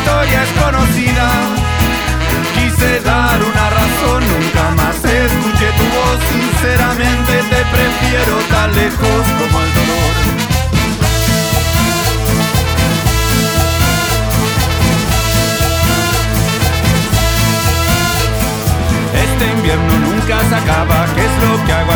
historia es conocida. Quise dar una razón, nunca más escuché tu voz. Sinceramente te prefiero tan lejos como el dolor. Este invierno nunca se acaba, ¿qué es lo que hago